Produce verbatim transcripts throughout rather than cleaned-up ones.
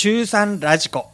中さんラジコ。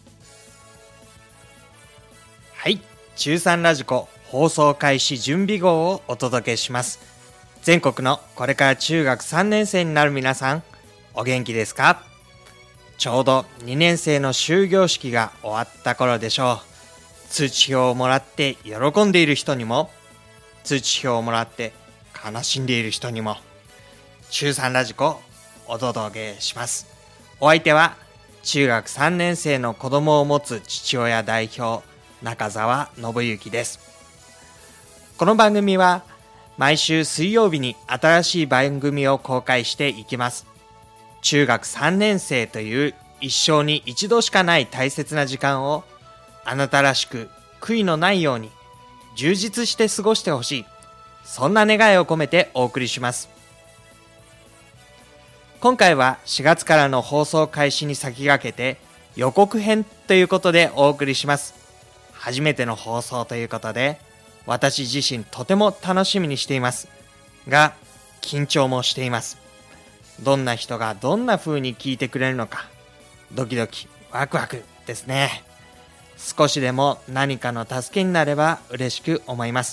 はい、中さんラジコ放送開始準備号をお届けします。全国のこれから中学さんねん生になる皆さん、お元気ですか？ちょうどにねん生の終業式が終わった頃でしょう。通知表をもらって喜んでいる人にも、通知表をもらって悲しんでいる人にも、中さんラジコお届けします。お相手は中学さんねん生の子供を持つ父親代表、中澤信之です。この番組は毎週水曜日に新しい番組を公開していきます。中学さんねん生という一生に一度しかない大切な時間をあなたらしく悔いのないように充実して過ごしてほしい、そんな願いを込めてお送りします。今回はしがつからの放送開始に先駆けて予告編ということでお送りします。初めての放送ということで私自身とても楽しみにしていますが、緊張もしています。どんな人がどんな風に聞いてくれるのか、ドキドキワクワクですね。少しでも何かの助けになれば嬉しく思います。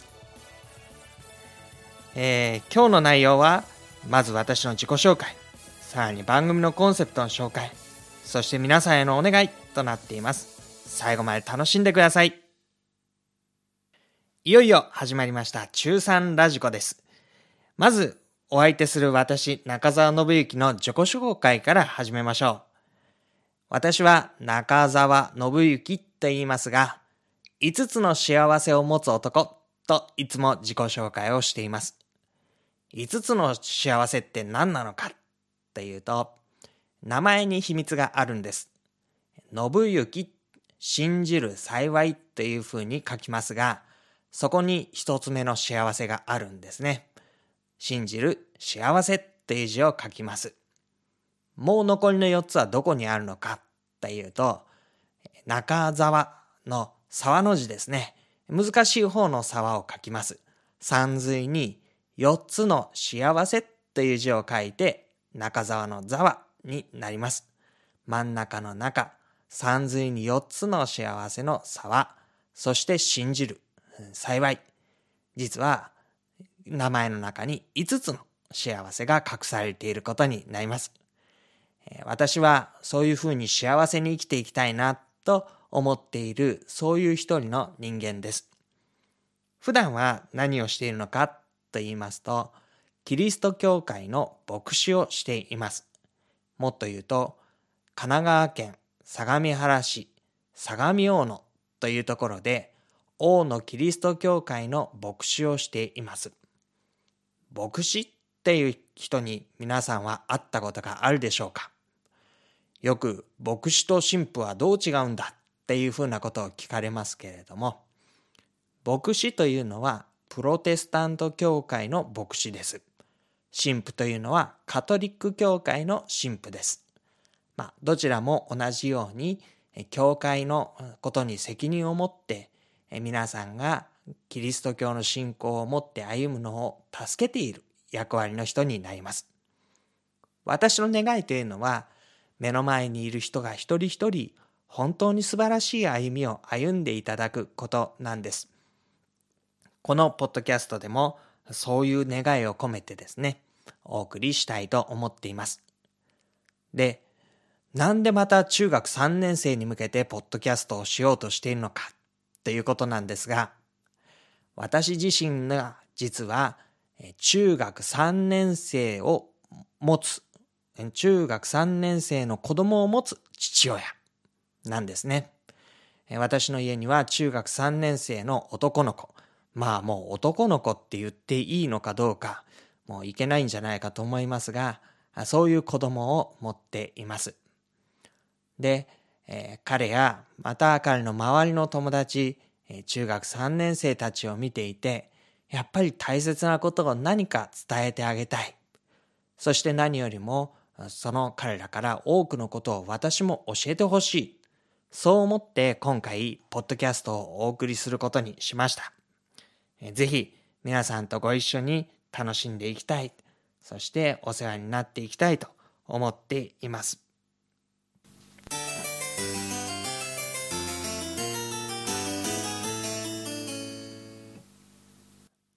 えー、今日の内容はまず私の自己紹介、さらに番組のコンセプトの紹介、そして皆さんへのお願いとなっています。最後まで楽しんでください。いよいよ始まりました中さんラジコです。まずお相手する私中澤信之の自己紹介から始めましょう。私は中澤信之と言いますが、いつつの幸せを持つ男といつも自己紹介をしています。いつつの幸せって何なのかというと、名前に秘密があるんです。信行、信じる幸いというふうに書きますが、そこに一つ目の幸せがあるんですね。信じる幸せという字を書きます。もう残りのよっつはどこにあるのかというと、中沢の沢の字ですね。難しい方の沢を書きます。さんずいによっつの幸せという字を書いて、中沢の沢になります。真ん中の中、さんずいによっつの幸せの沢、そして信じる幸い。実は名前の中にいつつの幸せが隠されていることになります。私はそういうふうに幸せに生きていきたいなと思っている、そういう一人の人間です。普段は何をしているのかと言いますと、キリスト教会の牧師をしています。もっと言うと、神奈川県相模原市相模大野というところで、大野キリスト教会の牧師をしています。牧師っていう人に皆さんは会ったことがあるでしょうか？よく牧師と神父はどう違うんだっていうふうなことを聞かれますけれども、牧師というのはプロテスタント教会の牧師です。神父というのはカトリック教会の神父です。まあ、どちらも同じように教会のことに責任を持って皆さんがキリスト教の信仰を持って歩むのを助けている役割の人になります。私の願いというのは、目の前にいる人が一人一人本当に素晴らしい歩みを歩んでいただくことなんです。このポッドキャストでもそういう願いを込めてですね、お送りしたいと思っています。で、なんでまた中学さんねん生に向けてポッドキャストをしようとしているのかということなんですが、私自身が実は中学さんねん生を持つ、中学さんねん生の子供を持つ父親なんですね。私の家には中学さんねん生の男の子、まあもう男の子って言っていいのかどうか、もういけないんじゃないかと思いますが、そういう子供を持っています。で、えー、彼やまた彼の周りの友達、中学さんねん生たちを見ていて、やっぱり大切なことを何か伝えてあげたい。そして何よりもその彼らから多くのことを私も教えてほしい。そう思って今回ポッドキャストをお送りすることにしました。ぜひ皆さんとご一緒に楽しんでいきたい。そしてお世話になっていきたいと思っています。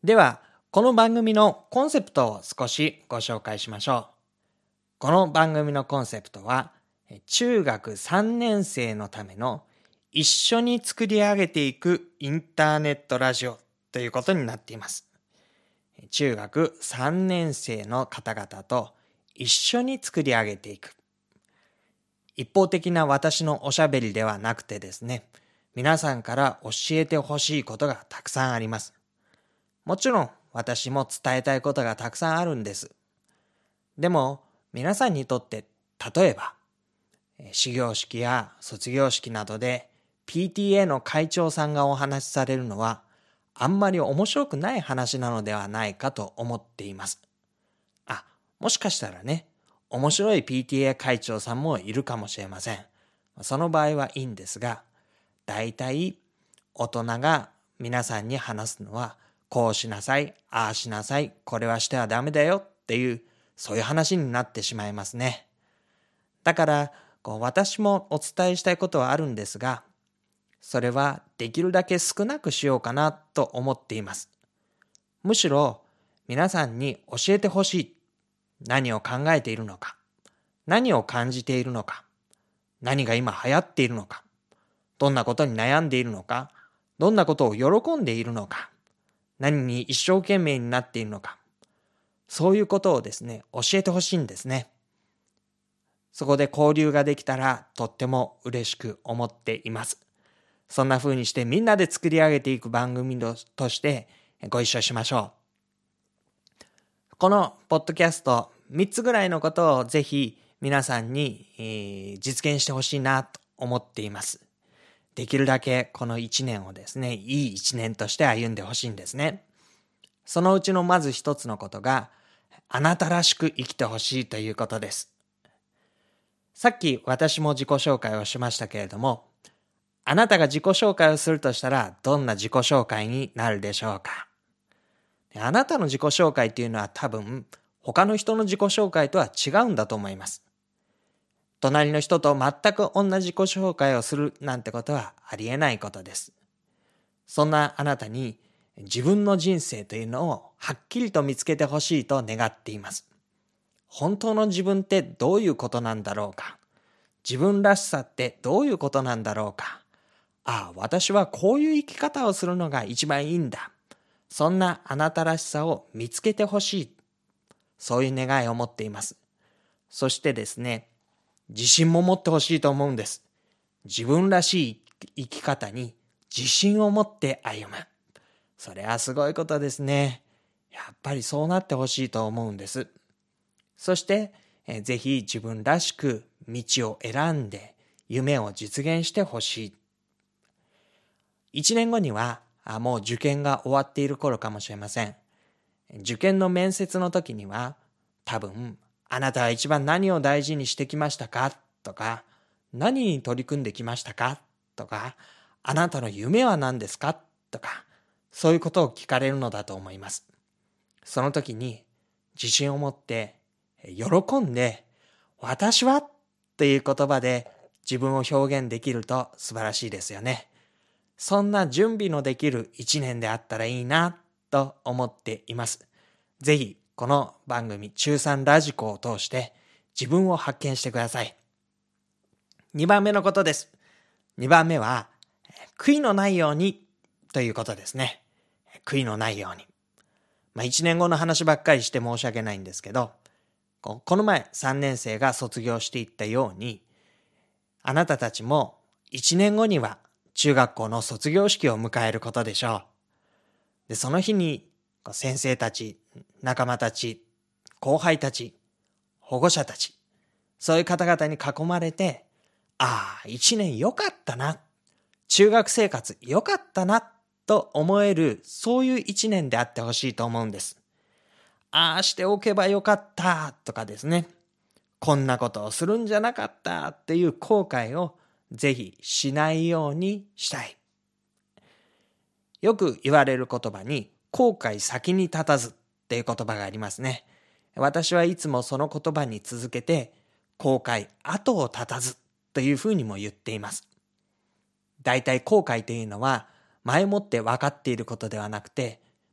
では、この番組のコンセプトを少しご紹介しましょう。この番組のコンセプトは、中学さんねん生のための一緒に作り上げていくインターネットラジオということになっています。中学さんねん生の方々と一緒に作り上げていく。一方的な私のおしゃべりではなくてですね、皆さんから教えてほしいことがたくさんあります。もちろん私も伝えたいことがたくさんあるんです。でも皆さんにとって例えば始業式や卒業式などで ピーティーエー の会長さんがお話しされるのはあんまり面白くない話なのではないかと思っています。あ、もしかしたらね、面白い ピーティーエー 会長さんもいるかもしれません。その場合はいいんですが、だいたい大人が皆さんに話すのはこうしなさい、ああしなさい、これはしてはダメだよっていうそういう話になってしまいますね。だからこう私もお伝えしたいことはあるんですが、それはできるだけ少なくしようかなと思っています。むしろ皆さんに教えてほしい。何を考えているのか、何を感じているのか、何が今流行っているのか、どんなことに悩んでいるのか、どんなことを喜んでいるのか、何に一生懸命になっているのか、そういうことをですね、教えてほしいんですね。そこで交流ができたらとっても嬉しく思っています。そんな風にしてみんなで作り上げていく番組としてご一緒しましょう。このポッドキャストみっつぐらいのことをぜひ皆さんに、えー、実現してほしいなと思っています。できるだけこのいちねんをですね、いいいちねんとして歩んでほしいんですね。そのうちのまず一つのことが、あなたらしく生きてほしいということです。さっき私も自己紹介をしましたけれども、あなたが自己紹介をするとしたらどんな自己紹介になるでしょうか。あなたの自己紹介というのは多分他の人の自己紹介とは違うんだと思います。隣の人と全く同じ自己紹介をするなんてことはありえないことです。そんなあなたに自分の人生というのをはっきりと見つけてほしいと願っています。本当の自分ってどういうことなんだろうか。自分らしさってどういうことなんだろうか。ああ、私はこういう生き方をするのが一番いいんだ。そんなあなたらしさを見つけてほしい。そういう願いを持っています。そしてですね、自信も持ってほしいと思うんです。自分らしい生き方に自信を持って歩む。それはすごいことですね。やっぱりそうなってほしいと思うんです。そして、えー、ぜひ自分らしく道を選んで夢を実現してほしい。一年後にはあもう受験が終わっている頃かもしれません。受験の面接の時には多分あなたは一番何を大事にしてきましたかとか、何に取り組んできましたかとか、あなたの夢は何ですかとか、そういうことを聞かれるのだと思います。その時に自信を持って喜んで私はという言葉で自分を表現できると素晴らしいですよね。そんな準備のできる一年であったらいいなと思っています。ぜひこの番組中さんラジコを通して自分を発見してください。にばんめのことです。にばんめは悔いのないようにということですね。悔いのないように。まあいちねんごの話ばっかりして申し訳ないんですけど、この前さんねん生が卒業していったように、あなたたちもいちねんごには中学校の卒業式を迎えることでしょう。で、その日に先生たち、仲間たち、後輩たち、保護者たち、そういう方々に囲まれて、ああ、一年良かったな、中学生活良かったな、と思える、そういう一年であってほしいと思うんです。ああしておけばよかったとかですね、こんなことをするんじゃなかったっていう後悔をぜひしないようにしたい。よく言われる言葉に後悔先に立たずっていう言葉がありますね。私はいつもその言葉に続けて後悔後を絶たずというふうにも言っています。だいたい後悔というのは前もって分かっていることではなくて、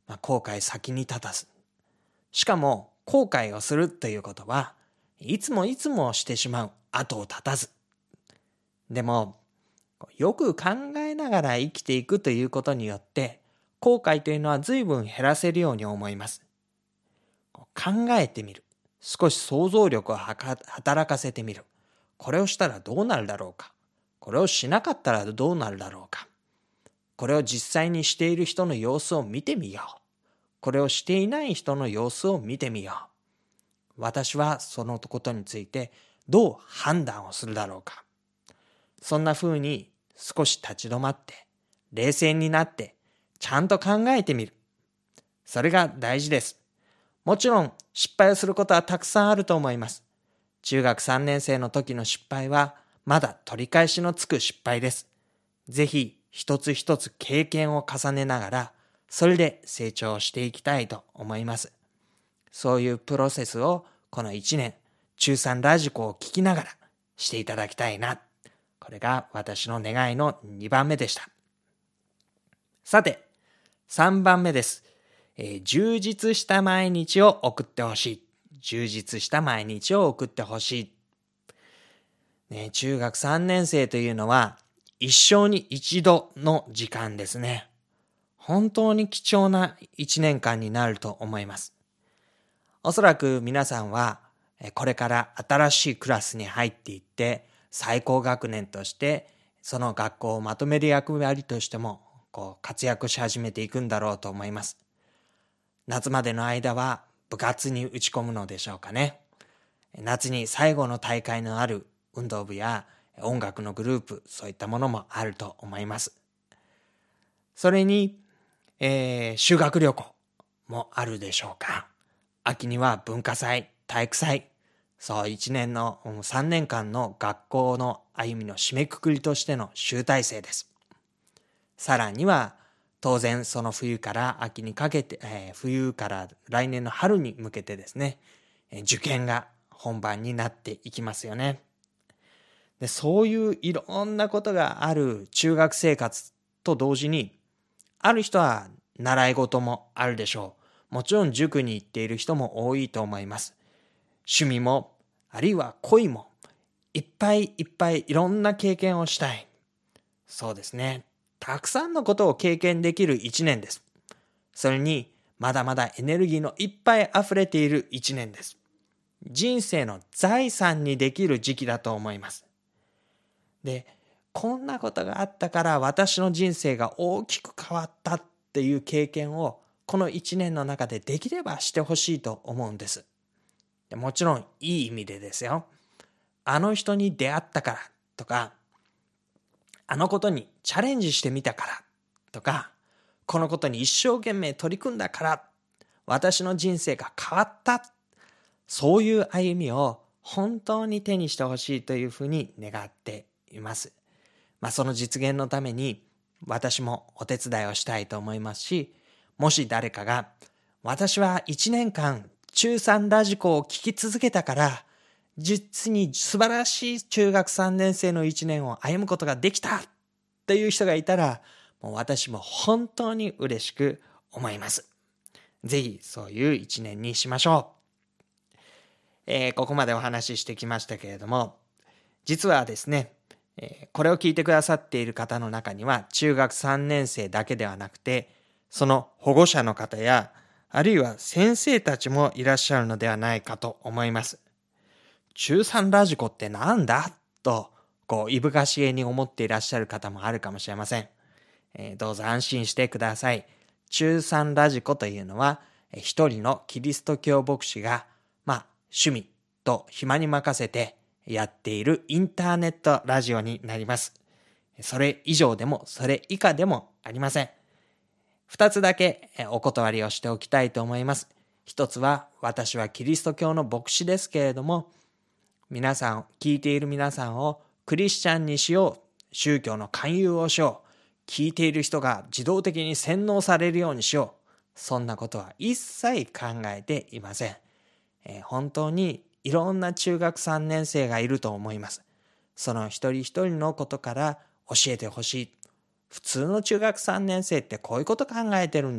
まあ、後悔先に立たず。しかも後悔をするということはいつもいつもしてしまう後を絶たず。でもよく考えながら生きていくということによって後悔というのは随分減らせるように思います。考えてみる。少し想像力を働かせてみる。これをしたらどうなるだろうか。これをしなかったらどうなるだろうか。これを実際にしている人の様子を見てみよう。これをしていない人の様子を見てみよう。私はそのことについてどう判断をするだろうか。そんな風に少し立ち止まって、冷静になって、ちゃんと考えてみる。それが大事です。もちろん失敗をすることはたくさんあると思います。中学さんねん生の時の失敗はまだ取り返しのつく失敗です。ぜひ一つ一つ経験を重ねながら、それで成長していきたいと思います。そういうプロセスをこのいちねん、中さんラジコを聞きながらしていただきたいな。これが私の願いのにばんめでした。さて、さんばんめです。えー、充実した毎日を送ってほしい。充実した毎日を送ってほしい。ね、中学さんねん生というのは一生に一度の時間ですね。本当に貴重ないちねんかんになると思います。おそらく皆さんはこれから新しいクラスに入っていって最高学年としてその学校をまとめる役割としてもこう活躍し始めていくんだろうと思います。夏までの間は部活に打ち込むのでしょうかね。夏に最後の大会のある運動部や音楽のグループ、そういったものもあると思います。それに、えー、修学旅行もあるでしょうか。秋には文化祭、体育祭、そういちねんのさんねんかんの学校の歩みの締めくくりとしての集大成です。さらには当然その冬から秋にかけて、えー、冬から来年の春に向けてですね、えー、受験が本番になっていきますよね。で、そういういろんなことがある中学生活と同時に、ある人は習い事もあるでしょう。もちろん塾に行っている人も多いと思います。趣味も、あるいは恋も、いっぱいいっぱいいろんな経験をしたい。そうですね。たくさんのことを経験できる一年です。それに、まだまだエネルギーのいっぱい溢れている一年です。人生の財産にできる時期だと思います。で、こんなことがあったから私の人生が大きく変わったっていう経験をこの一年の中でできればしてほしいと思うんです。でもちろんいい意味でですよ。あの人に出会ったからとか、あのことにチャレンジしてみたからとか、このことに一生懸命取り組んだから私の人生が変わった、そういう歩みを本当に手にしてほしいというふうに願っています。まあその実現のために私もお手伝いをしたいと思いますし、もし誰かが私はいちねんかん中さんラジコを聞き続けたから実に素晴らしい中学さんねん生のいちねんを歩むことができたという人がいたら、もう私も本当に嬉しく思います。ぜひそういういちねんにしましょう。えー、ここまでお話ししてきましたけれども、実はですね、えー、これを聞いてくださっている方の中には中学さんねん生だけではなくて、その保護者の方やあるいは先生たちもいらっしゃるのではないかと思います。中さんラジコってなんだと、こう、いぶかしげに思っていらっしゃる方もあるかもしれません。えー、どうぞ安心してください。中さんラジコというのは、一人のキリスト教牧師が、まあ、趣味と暇に任せてやっているインターネットラジオになります。それ以上でも、それ以下でもありません。二つだけお断りをしておきたいと思います。一つは、私はキリスト教の牧師ですけれども、皆さん、聞いている皆さんをクリスチャンにしよう、宗教の勧誘をしよう、聞いている人が自動的に洗脳されるようにしよう、そんなことは一切考えていません。えー、本当にいろんな中学さんねん生がいると思います。その一人一人のことから教えてほしい。普通の中学さんねん生ってこういうこと考えてるんだ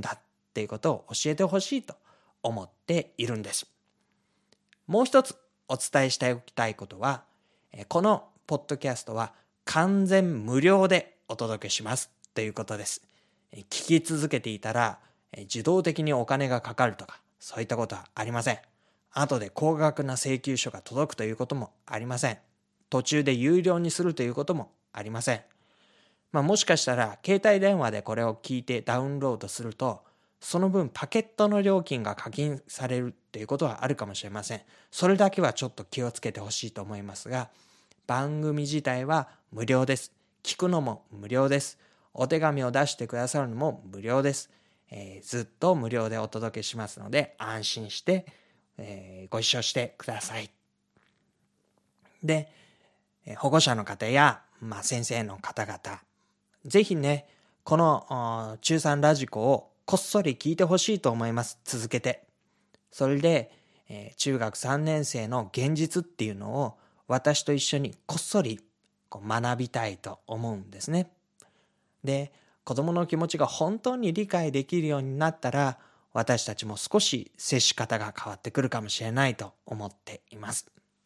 っていうことを教えてほしいと思っているんです。もう一つお伝えしておきたいことは、このポッドキャストは完全無料でお届けしますということです。聞き続けていたら自動的にお金がかかるとか、そういったことはありません。後で高額な請求書が届くということもありません。途中で有料にするということもありません。まあ、もしかしたら携帯電話でこれを聞いてダウンロードすると、その分パケットの料金が課金されるっていうことはあるかもしれません。それだけはちょっと気をつけてほしいと思いますが、番組自体は無料です。聞くのも無料です。お手紙を出してくださるのも無料です。えー、ずっと無料でお届けしますので、安心して、えー、ご一緒してください。で、保護者の方や、まあ、先生の方々、ぜひね、この中さんラジコをこっそり聞いてほしいと思います。続けて。それで、えー、中学さんねん生の現実っていうのを私と一緒にこっそりこう学びたいと思うんですね。で、子供の気持ちが本当に理解できるようになったら、私たちも少し接し方が変わってくるかもしれないと思っています。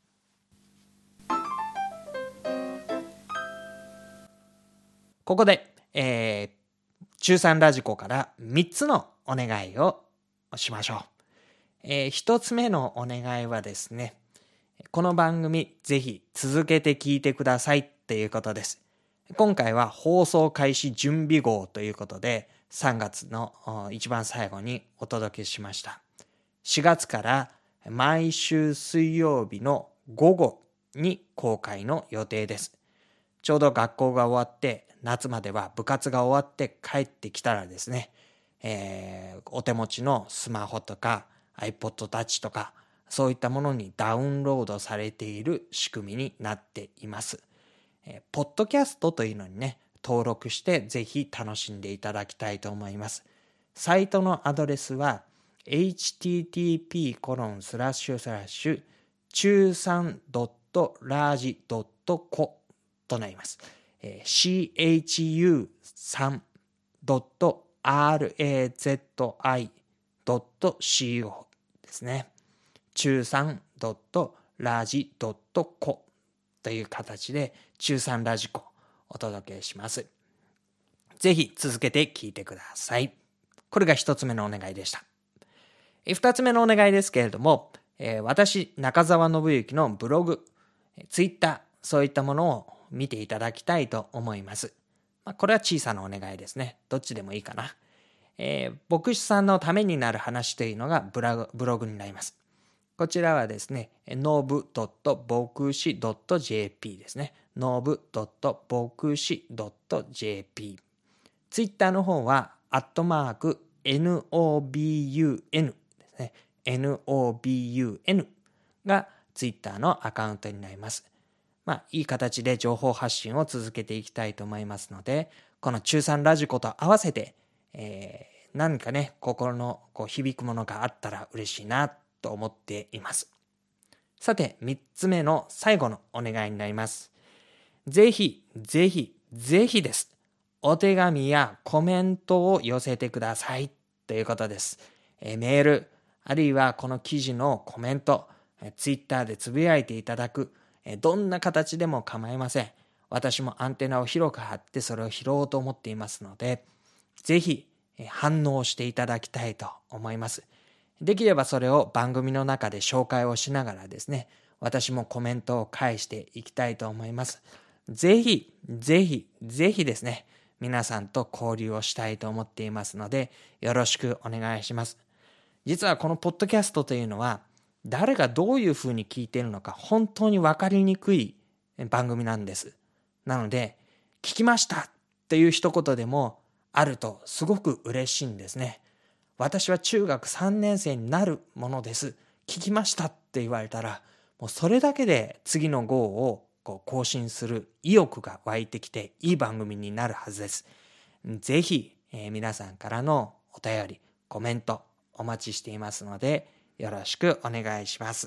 ここで、えー、中さんラジコからみっつのお願いをしましょう。えー、ひとつめのお願いはですね、この番組ぜひ続けて聞いてくださいっていうことです。今回は放送開始準備号ということで、さんがつの一番最後にお届けしました。しがつから毎週水曜日の午後に公開の予定です。ちょうど学校が終わって、夏までは部活が終わって帰ってきたらですね、えー、お手持ちのスマホとか iPod Touch とか、そういったものにダウンロードされている仕組みになっています。えー、ポッドキャストというのにね、登録してぜひ楽しんでいただきたいと思います。サイトのアドレスは エイチティーティーピーコロンスラッシュスラッシュチューさんドットラージドットコ となります。シーエイチユーさんドットラジドットコ ですね。チューさんドットラージドットコ という形で中さんラジコお届けします。ぜひ続けて聞いてください。これが一つ目のお願いでした。二つ目のお願いですけれども、えー、私中澤信之のブログ、ツイッター、そういったものを見ていただきたいと思います。まあ、これは小さなお願いですね。どっちでもいいかな。えー、牧師さんのためになる話というのがブログ、ブログになります。こちらはですね、ノブドット牧師ドットジェーピー ですね。ノブドット牧師ドットジェーピー。ツイッターの方は、アットマーク、ノブン ですね。ノブン がツイッターのアカウントになります。まあ、いい形で情報発信を続けていきたいと思いますので、この中さんラジコと合わせて、えー、何かね、心のこう響くものがあったら嬉しいなと思っています。さて、三つ目の最後のお願いになります。ぜひ、ぜひ、ぜひです。お手紙やコメントを寄せてくださいということです。えー、メール、あるいはこの記事のコメント、えー、ツイッターでつぶやいていただく、どんな形でも構いません。私もアンテナを広く張ってそれを拾おうと思っていますので、ぜひ反応していただきたいと思います。できればそれを番組の中で紹介をしながらですね、私もコメントを返していきたいと思います。ぜひ、ぜひ、ぜひですね、皆さんと交流をしたいと思っていますので、よろしくお願いします。実はこのポッドキャストというのは、誰がどういうふうに聞いているのか本当に分かりにくい番組なんです。なので、聞きましたっていう一言でもあるとすごく嬉しいんですね。私は中学さんねん生になるものです。聞きましたって言われたら、もうそれだけで次の号をこう更新する意欲が湧いてきていい番組になるはずです。ぜひ、えー、皆さんからのお便り、コメントお待ちしていますので、よろしくお願いします。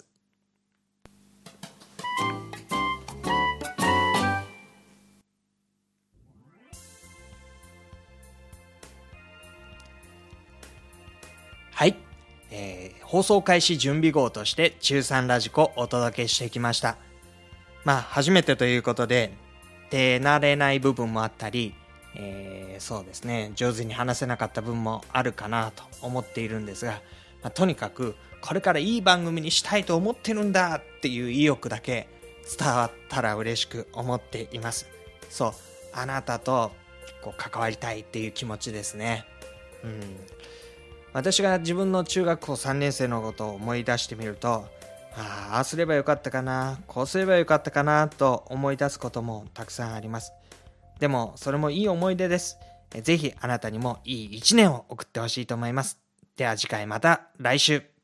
はい、えー、放送開始準備号として中さんラジコをお届けしてきました。まあ初めてということで手慣れない部分もあったり、えー、そうですね上手に話せなかった部分もあるかなと思っているんですが、まあ、とにかくこれからいい番組にしたいと思ってるんだっていう意欲だけ伝わったら嬉しく思っています。そう、あなたとこう関わりたいっていう気持ちですね。うん、私が自分の中学校さんねん生のことを思い出してみると、ああ、ああすればよかったかな、こうすればよかったかなと思い出すこともたくさんあります。でもそれもいい思い出です。ぜひあなたにもいい一年を送ってほしいと思います。では次回また来週。